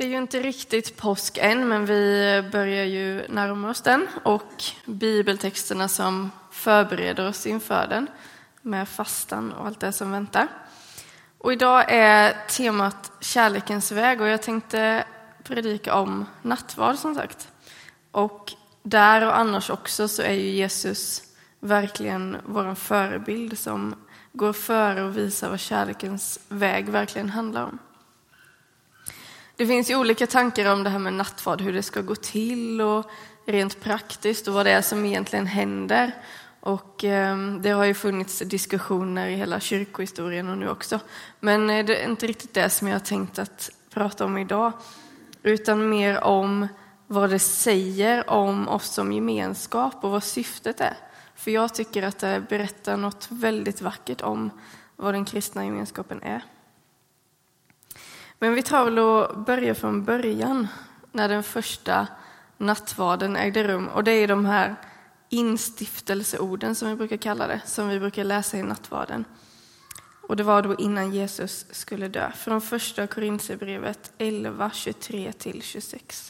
Det är ju inte riktigt påsk än, men vi börjar ju närma oss den. Och bibeltexterna som förbereder oss inför den med fastan och allt det som väntar. Och idag är temat kärlekens väg och jag tänkte predika om nattvard som sagt. Och där och annars också så är ju Jesus verkligen vår förebild som går före och visar vad kärlekens väg verkligen handlar om. Det finns ju olika tankar om det här med nattvard, hur det ska gå till och rent praktiskt och vad det är som egentligen händer. Och det har ju funnits diskussioner i hela kyrkohistorien och nu också. Men det är inte riktigt det som jag har tänkt att prata om idag. Utan mer om vad det säger om oss som gemenskap och vad syftet är. För jag tycker att det berättar något väldigt vackert om vad den kristna gemenskapen är. Men vi tar väl och börjar från början när den första nattvarden ägde rum. Och det är de här instiftelseorden som vi brukar kalla det, som vi brukar läsa i nattvarden. Och det var då innan Jesus skulle dö. Från första Korinthierbrevet 11, 23-26.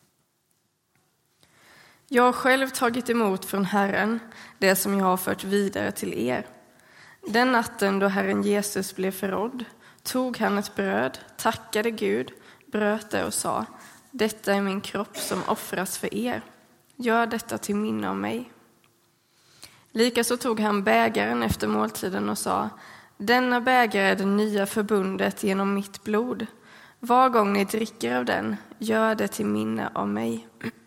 Jag har själv tagit emot från Herren det som jag har fört vidare till er. Den natten då Herren Jesus blev förrådd tog han ett bröd, tackade Gud, bröt det och sa: detta är min kropp som offras för er. Gör detta till minne om mig. Likaså tog han bägaren efter måltiden och sa: denna bägare är det nya förbundet genom mitt blod. Var gång ni dricker av den, gör det till minne av mig.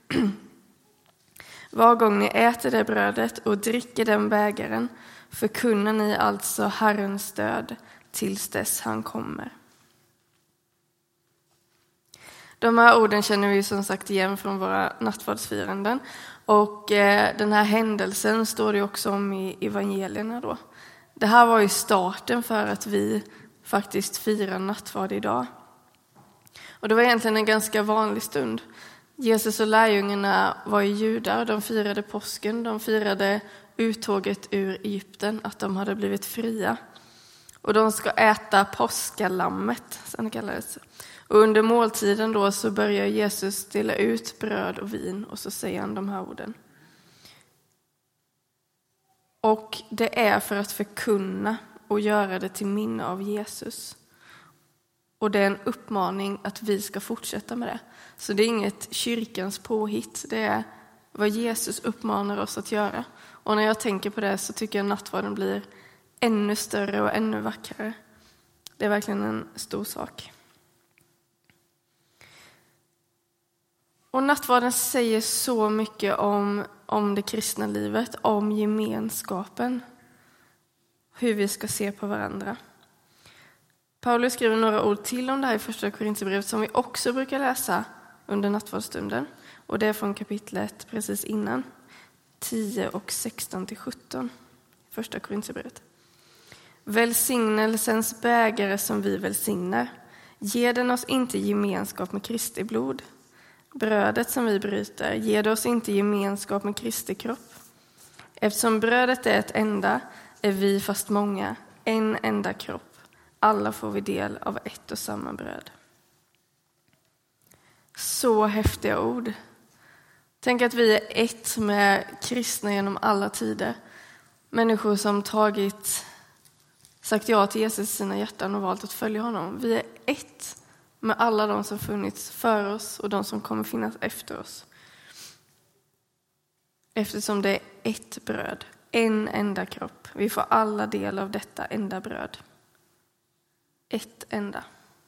Var gång ni äter det brödet och dricker den bägaren, förkunnar ni alltså Herrens död tills dess han kommer. De här orden känner vi som sagt igen från våra nattvardsfiranden. Och den här händelsen står det också om i evangelierna då. Det här var ju starten för att vi faktiskt firar nattvard idag. Och det var egentligen en ganska vanlig stund. Jesus och lärjungarna var ju judar, de firade påsken, de firade uttåget ur Egypten, att de hade blivit fria. Och de ska äta påskalammet, som det kallades. Och under måltiden då så börjar Jesus dela ut bröd och vin och så säger han de här orden. Och det är för att förkunna och göra det till minne av Jesus. Och det är en uppmaning att vi ska fortsätta med det. Så det är inget kyrkans påhitt, det är vad Jesus uppmanar oss att göra. Och när jag tänker på det så tycker jag nattvarden blir ännu större och ännu vackrare. Det är verkligen en stor sak. Och nattvarden säger så mycket om det kristna livet, om gemenskapen. Hur vi ska se på varandra. Paulus skriver några ord till om det här i första Korinthierbrevet som vi också brukar läsa under nattvardsstunden. Och det är från kapitlet precis innan. 10 och 16-17. Första Korinthierbrevet. Välsignelsens bägare som vi välsignar, ger den oss inte gemenskap med Kristi blod. Brödet som vi bryter, ger det oss inte gemenskap med Kristi kropp. Eftersom brödet är ett enda, är vi fast många, en enda kropp. Alla får vi del av ett och samma bröd. Så häftiga ord. Tänk att vi är ett med kristna genom alla tider. Människor som sagt ja till Jesus i sina hjärtan och valt att följa honom. Vi är ett med alla de som funnits för oss och de som kommer finnas efter oss. Eftersom det är ett bröd, en enda kropp. Vi får alla del av detta enda bröd. Ett enda.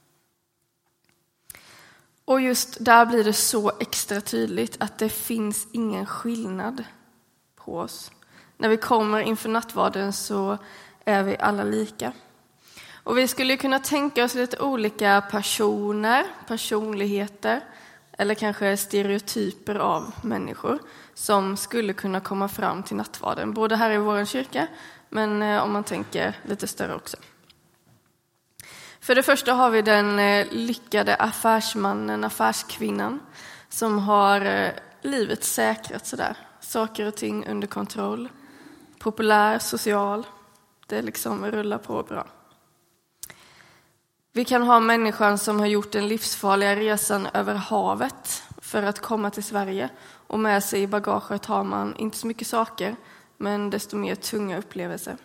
Och just där blir det så extra tydligt att det finns ingen skillnad på oss. När vi kommer inför nattvarden så är vi alla lika. Och vi skulle kunna tänka oss lite olika personligheter eller kanske stereotyper av människor som skulle kunna komma fram till nattvarden. Både här i vår kyrka, men om man tänker lite större också. För det första har vi den lyckade affärsmannen, affärskvinnan som har livet säkrat sådär. Saker och ting under kontroll. Populär, social. Det liksom rullar på bra. Vi kan ha människan som har gjort den livsfarliga resan över havet för att komma till Sverige. Och med sig i bagaget har man inte så mycket saker, men desto mer tunga upplevelser.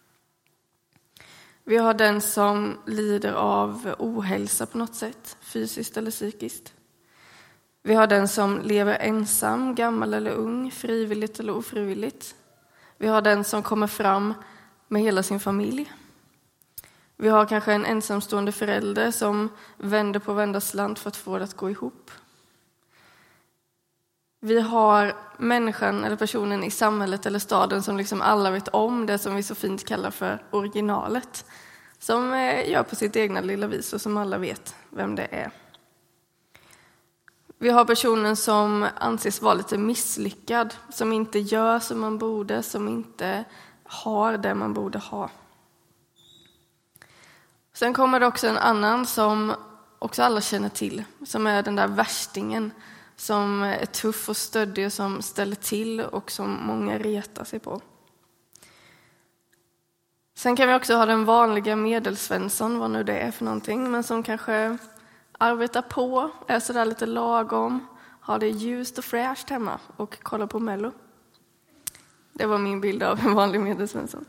Vi har den som lider av ohälsa på något sätt, fysiskt eller psykiskt. Vi har den som lever ensam, gammal eller ung, frivilligt eller ofrivilligt. Vi har den som kommer fram med hela sin familj. Vi har kanske en ensamstående förälder som vänder på varenda slant för att få det att gå ihop. Vi har människan eller personen i samhället eller staden som liksom alla vet om, det som vi så fint kallar för originalet. Som gör på sitt egna lilla vis och som alla vet vem det är. Vi har personen som anses vara lite misslyckad, som inte gör som man borde, som inte har det man borde ha. Sen kommer det också en annan som också alla känner till, som är den där värstingen, som är tuff och stöddig, som ställer till och som många retar sig på. Sen kan vi också ha den vanliga medelsvensson, vad nu det är för någonting, men som kanske arbetar på, är sådär lite lagom, har det ljust och fräscht hemma och kollar på Mello. Det var min bild av en vanlig medelsvensson.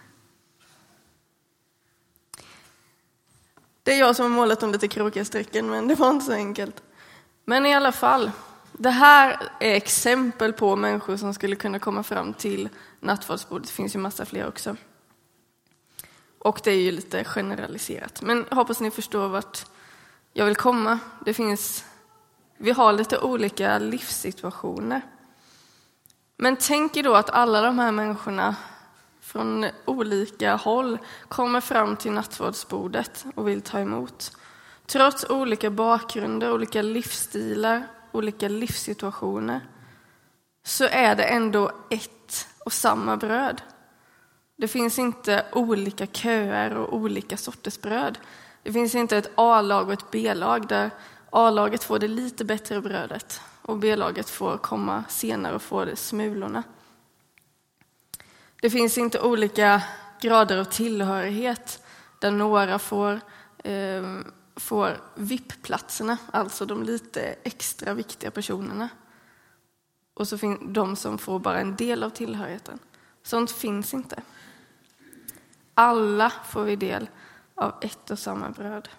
Det är jag som har målat de lite krokiga strecken, men det var inte så enkelt. Men i alla fall, det här är exempel på människor som skulle kunna komma fram till nattvardsbordet. Det finns ju massa fler också. Och det är ju lite generaliserat. Men jag hoppas ni förstår vart jag vill komma. Vi har lite olika livssituationer. Men tänk er då att alla de här människorna från olika håll kommer fram till nattvardsbordet och vill ta emot. Trots olika bakgrunder, olika livsstilar, olika livssituationer, så är det ändå ett och samma bröd. Det finns inte olika köer och olika sorters bröd. Det finns inte ett A-lag och ett B-lag där A-laget får det lite bättre brödet och B-laget får komma senare och få det smulorna. Det finns inte olika grader av tillhörighet där några får VIP-platserna, alltså de lite extra viktiga personerna. Och så finns de som får bara en del av tillhörigheten. Sånt finns inte. Alla får vi del av ett och samma bröd.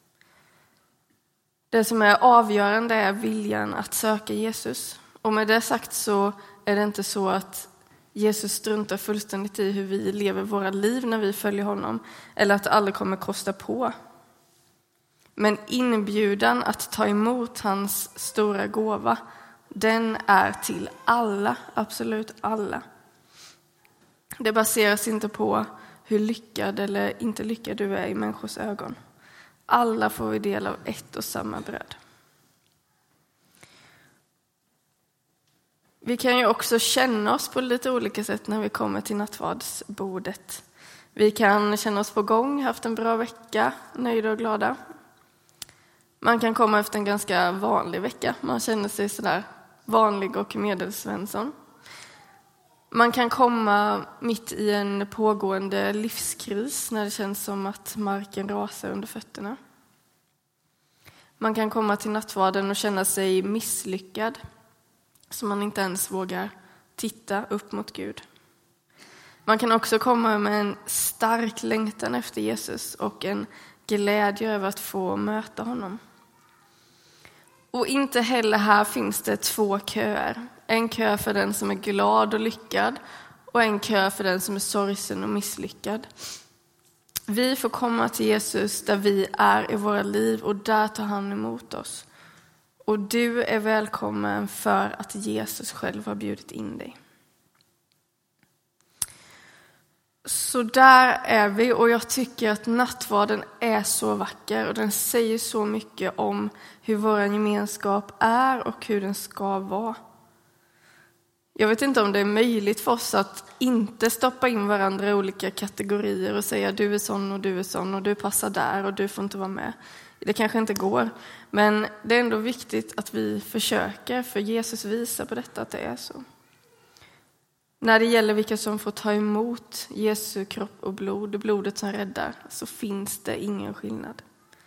Det som är avgörande är viljan att söka Jesus. Och med det sagt så är det inte så att Jesus struntar fullständigt i hur vi lever våra liv när vi följer honom. Eller att alla kommer kosta på. Men inbjudan att ta emot hans stora gåva, den är till alla, absolut alla. Det baseras inte på hur lyckad eller inte lyckad du är i människors ögon. Alla får vi del av ett och samma bröd. Vi kan ju också känna oss på lite olika sätt när vi kommer till nattvardsbordet. Vi kan känna oss på gång, haft en bra vecka, nöjda och glada. Man kan komma efter en ganska vanlig vecka. Man känner sig sådär vanlig och medelsvensson. Man kan komma mitt i en pågående livskris när det känns som att marken rasar under fötterna. Man kan komma till nattvarden och känna sig misslyckad, så man inte ens vågar titta upp mot Gud. Man kan också komma med en stark längtan efter Jesus och en glädje över att få möta honom. Och inte heller här finns det två köer. En kö för den som är glad och lyckad och en kö för den som är sorgsen och misslyckad. Vi får komma till Jesus där vi är i våra liv och där tar han emot oss. Och du är välkommen för att Jesus själv har bjudit in dig. Så där är vi, och jag tycker att nattvarden är så vacker och den säger så mycket om hur vår gemenskap är och hur den ska vara. Jag vet inte om det är möjligt för oss att inte stoppa in varandra i olika kategorier och säga du är sån och du passar där och du får inte vara med. Det kanske inte går, men det är ändå viktigt att vi försöker, för Jesus visar på detta att det är så. När det gäller vilka som får ta emot Jesu kropp och blod, blodet som räddar, så finns det ingen skillnad.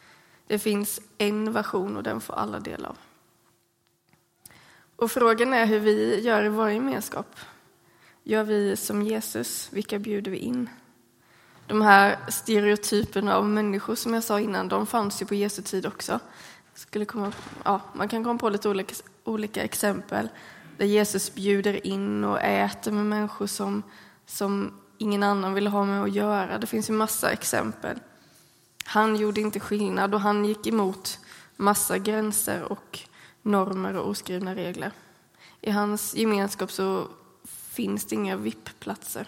Det finns en version och den får alla del av. Och frågan är hur vi gör i vår gemenskap. Gör vi som Jesus? Vilka bjuder vi in? De här stereotyperna av människor som jag sa innan, de fanns ju på Jesu tid också. Man kan komma på lite olika exempel där Jesus bjuder in och äter med människor som ingen annan vill ha med att göra. Det finns ju massa exempel. Han gjorde inte skillnad och han gick emot massa gränser och normer och oskrivna regler. I hans gemenskap så finns det inga VIP-platser.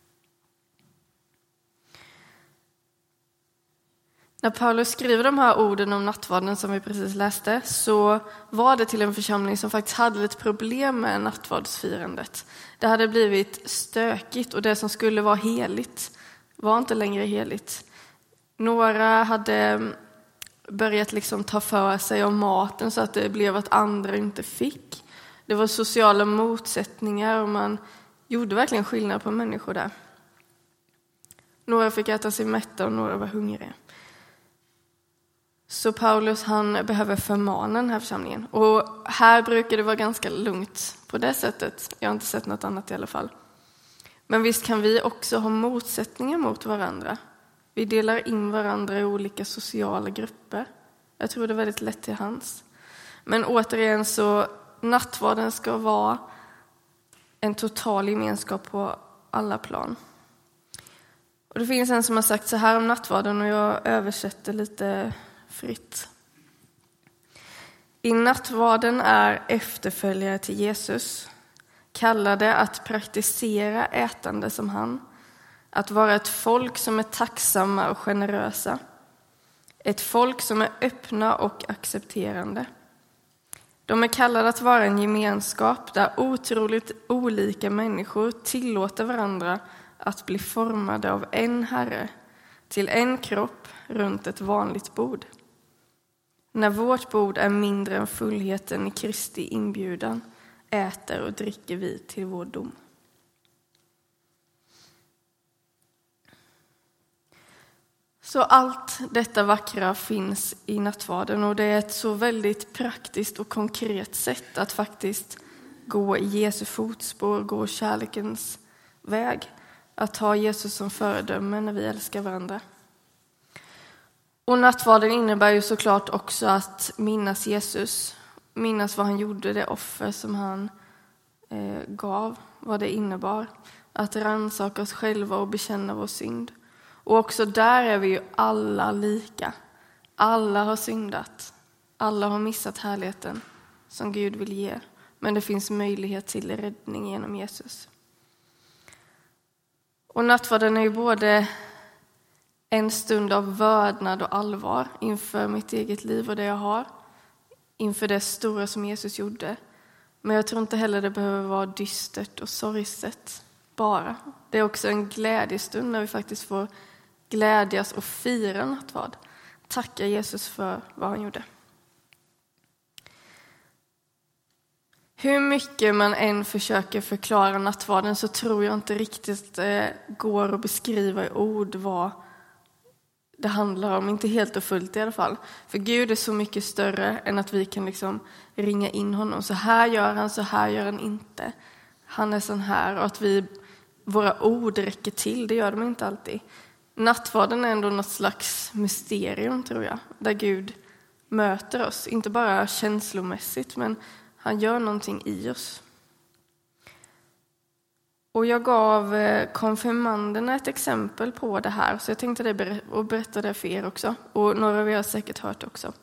När Paulus skriver de här orden om nattvarden som vi precis läste så var det till en församling som faktiskt hade lite problem med nattvardsfirandet. Det hade blivit stökigt och det som skulle vara heligt var inte längre heligt. Några hade börjat ta för sig av maten så att det blev att andra inte fick. Det var sociala motsättningar och man gjorde verkligen skillnad på människor där. Några fick äta sig mätta och några var hungriga. Så Paulus han behöver förmana den här församlingen. Och här brukar det vara ganska lugnt på det sättet. Jag har inte sett något annat i alla fall. Men visst kan vi också ha motsättningar mot varandra. Vi delar in varandra i olika sociala grupper. Jag tror det är väldigt lätt till hands. Men återigen så nattvarden ska vara en total gemenskap på alla plan. Och det finns en som har sagt så här om nattvarden och jag översätter lite fritt. I nattvarden är efterföljare till Jesus, kallade att praktisera ätande som han, att vara ett folk som är tacksamma och generösa, ett folk som är öppna och accepterande. De är kallade att vara en gemenskap där otroligt olika människor tillåter varandra att bli formade av en Herre till en kropp runt ett vanligt bord. När vårt bord är mindre än fullheten i Kristi inbjudan äter och dricker vi till vår dom. Så allt detta vackra finns i nattvarden och det är ett så väldigt praktiskt och konkret sätt att faktiskt gå i Jesu fotspår, gå kärlekens väg. Att ha Jesus som föredöme när vi älskar varandra. Och nattvarden innebär ju såklart också att minnas Jesus. Minnas vad han gjorde, det offer som han gav, vad det innebar. Att rannsaka oss själva och bekänna vår synd. Och också där är vi ju alla lika. Alla har syndat. Alla har missat härligheten som Gud vill ge. Men det finns möjlighet till räddning genom Jesus. Och nattvarden är ju både en stund av vördnad och allvar inför mitt eget liv och det jag har. Inför det stora som Jesus gjorde. Men jag tror inte heller det behöver vara dystert och sorgset bara. Det är också en glädjestund när vi faktiskt får glädjas och fira nattvard. Tacka Jesus för vad han gjorde. Hur mycket man än försöker förklara nattvarden så tror jag inte riktigt går att beskriva i ord vad det handlar om. Inte helt och fullt i alla fall. För Gud är så mycket större än att vi kan ringa in honom. Så här gör han inte. Han är sån här och att våra ord räcker till, det gör de inte alltid. Nattvarden är ändå något slags mysterium tror jag. Där Gud möter oss, inte bara känslomässigt men han gör någonting i oss. Och jag gav konfirmanderna ett exempel på det här. Så jag tänkte berätta det för er också. Och några av er har säkert hört också.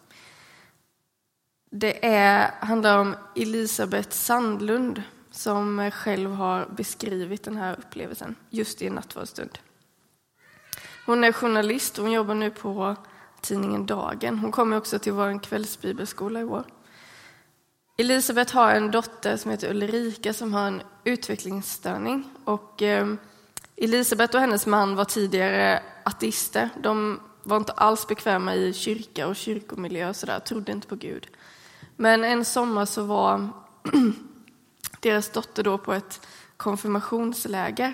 Det handlar om Elisabeth Sandlund som själv har beskrivit den här upplevelsen just i en nattvardsstund. Hon är journalist och hon jobbar nu på tidningen Dagen. Hon kommer också till vår kvällsbibelskola i år. Elisabeth har en dotter som heter Ulrika som har en utvecklingsstörning. Och Elisabeth och hennes man var tidigare ateister. De var inte alls bekväma i kyrka och kyrkomiljö och sådär, trodde inte på Gud. Men en sommar så var deras dotter då på ett konfirmationsläger.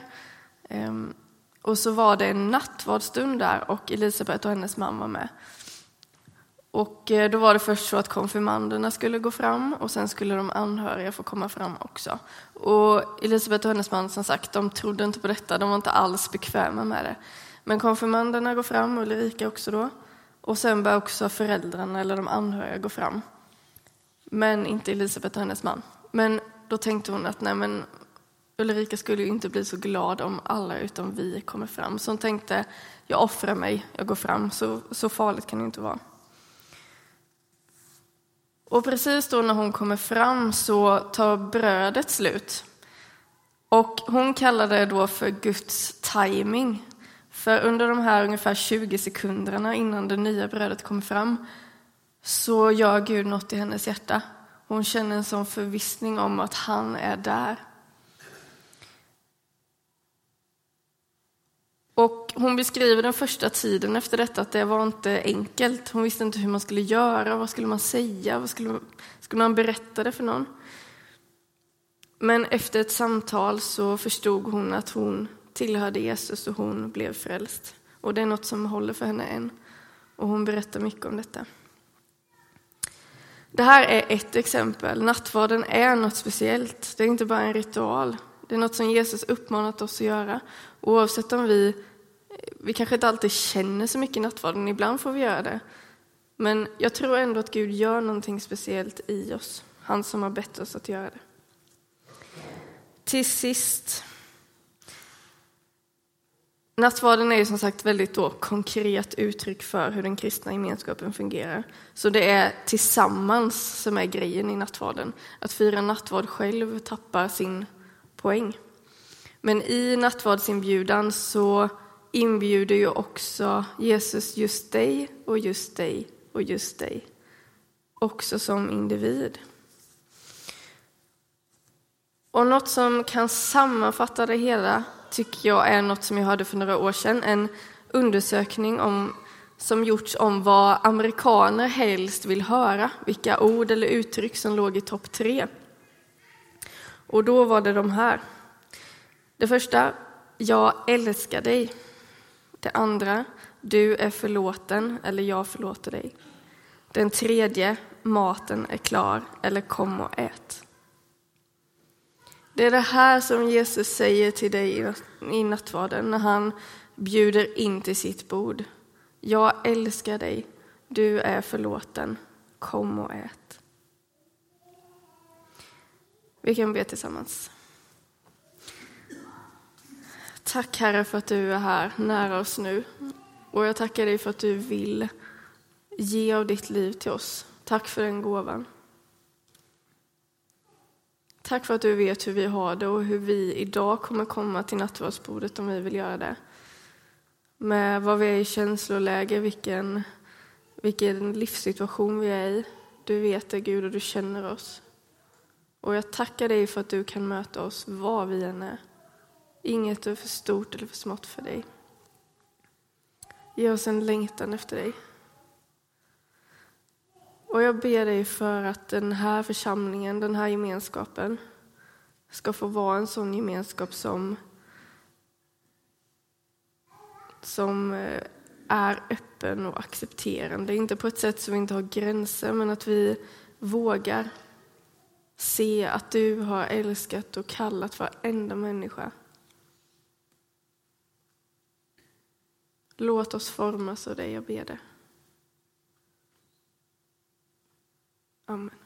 Och så var det en nattvardsstund där och Elisabeth och hennes man var med. Och då var det först så att konfirmanderna skulle gå fram och sen skulle de anhöriga få komma fram också. Och Elisabeth och hennes man, som sagt, de trodde inte på detta, de var inte alls bekväma med det. Men konfirmanderna går fram, och Ulrika också då. Och sen börjar också föräldrarna eller de anhöriga gå fram. Men inte Elisabeth och hennes man. Men då tänkte hon att nej, men Ulrika skulle ju inte bli så glad om alla utom vi kommer fram. Så hon tänkte, jag offrar mig, jag går fram, så farligt kan det inte vara. Och precis då när hon kommer fram så tar brödet slut. Och hon kallar det då för Guds timing. För under de här ungefär 20 sekunderna innan det nya brödet kommer fram så gör Gud något i hennes hjärta. Hon känner en sån förvissning om att han är där. Och hon beskriver den första tiden efter detta att det var inte enkelt. Hon visste inte hur man skulle göra, vad skulle man säga, skulle man berätta det för någon. Men efter ett samtal så förstod hon att hon tillhörde Jesus och hon blev frälst. Och det är något som håller för henne än. Och hon berättar mycket om detta. Det här är ett exempel. Nattvarden är något speciellt. Det är inte bara en ritual. Det är något som Jesus uppmanat oss att göra. Oavsett om vi kanske inte alltid känner så mycket i nattvarden. Ibland får vi göra det. Men jag tror ändå att Gud gör någonting speciellt i oss. Han som har bett oss att göra det. Till sist. Nattvarden är ju som sagt väldigt konkret uttryck för hur den kristna gemenskapen fungerar. Så det är tillsammans som är grejen i nattvarden. Att fira nattvard själv tappar sin poäng. Men i nattvardsinbjudan så inbjuder ju också Jesus just dig och just dig och just dig. Också som individ. Och något som kan sammanfatta det hela tycker jag är något som jag hörde för några år sedan. En undersökning som gjorts om vad amerikaner helst vill höra. Vilka ord eller uttryck som låg i topp 3. Och då var det de här. Det första, jag älskar dig. Det andra, du är förlåten eller jag förlåter dig. Den tredje, maten är klar eller kom och ät. Det är det här som Jesus säger till dig i nattvarden när han bjuder in till sitt bord. Jag älskar dig, du är förlåten, kom och ät. Vi kan be tillsammans. Tack Herre för att du är här nära oss nu. Och jag tackar dig för att du vill ge av ditt liv till oss. Tack för den gåvan. Tack för att du vet hur vi har det och hur vi idag kommer komma till nattvardsbordet om vi vill göra det. Med vad vi är i känsloläge, vilken livssituation vi är i. Du vet det Gud och du känner oss. Och jag tackar dig för att du kan möta oss var vi än är. Inget är för stort eller för smått för dig. Ge oss en längtan efter dig. Och jag ber dig för att den här församlingen, den här gemenskapen ska få vara en sån gemenskap som är öppen och accepterande. Inte på ett sätt som vi inte har gränser, men att vi vågar se att du har älskat och kallat varenda människa. Låt oss formas av dig, jag ber det. Amen.